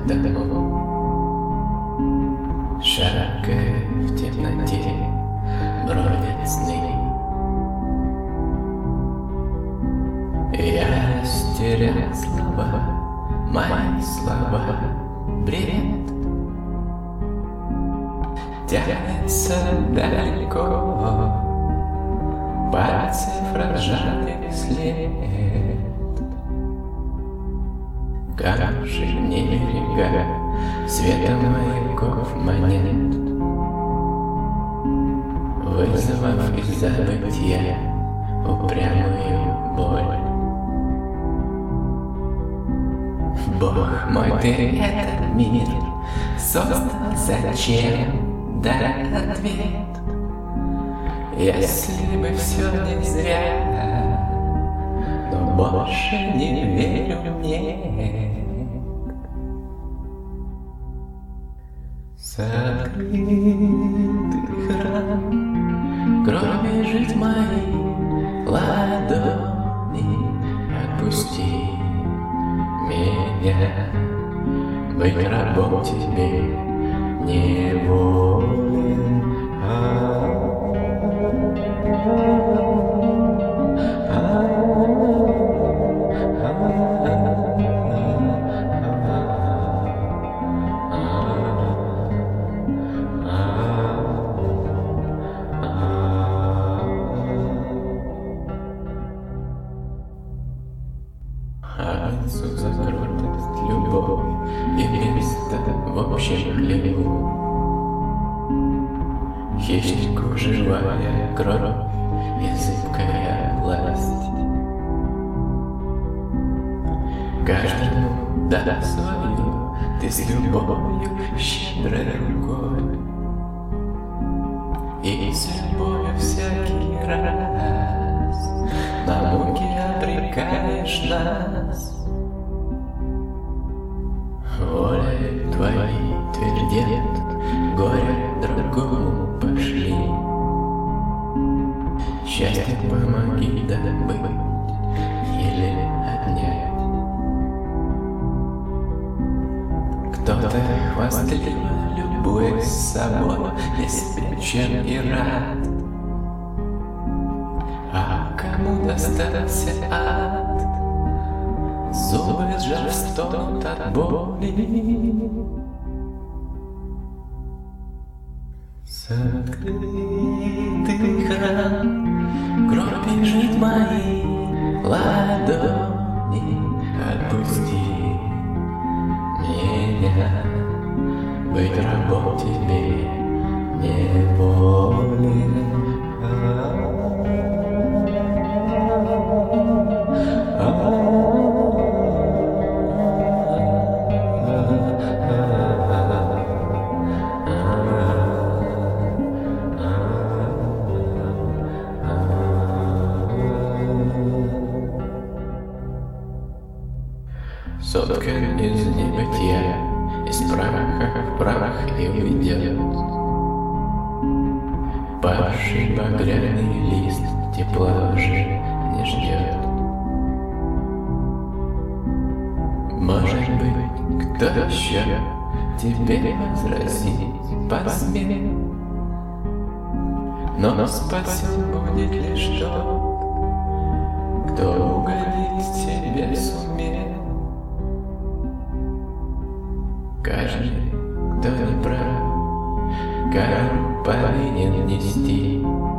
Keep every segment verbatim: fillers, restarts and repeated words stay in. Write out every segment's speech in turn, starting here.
тону, шагая в темноте, бродят сны. Я растерял слова, мои слова, бред тянется далеко, пальцев разжатый след. Камыши не берега, светом маяков монет, вызывав из забытья упрямую боль. Бог мой, ты этот мир создал зачем? Дай ответ. Если бы все не зря, но больше не верю мне. Закрытый храм, кровь бежит мои ладони, отпусти меня, быть рабом тебе не волен. Отцу закрутость, любовь и место в общем хлебу. Хищнику живая кровь и зыбкая власть. Каждому дай свою, ты с любовью щедрой рукой, и с любовью всякий раз на муки обрекаешь нас. Волей твоей твердят, горе другому пошли. Счастье помоги добыть или отнять. Кто-то хвастливо, любуясь собой, беспечен и рад, а кому достался ад, зубы сжав стонут от боли. Закрытый храм, кровь бежит мои ладони, отпусти меня, быть рабом тебе не волен. Соткан из небытия, из праха в прах и уйдет. Павший багряный лист тепла уже не ждет. Может быть, кто еще тебе возразить посмеет, но спасен будет лишь тот, кто угодить тебе сумеет. Каждый, кто не прав, кару повинен нести.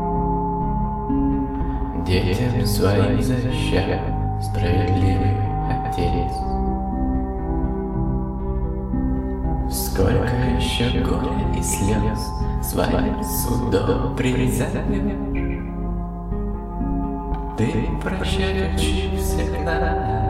Детям своим защищает справедливый Отец. Сколько еще горя и слез своим судом призовешь, ты прощающий всех нас.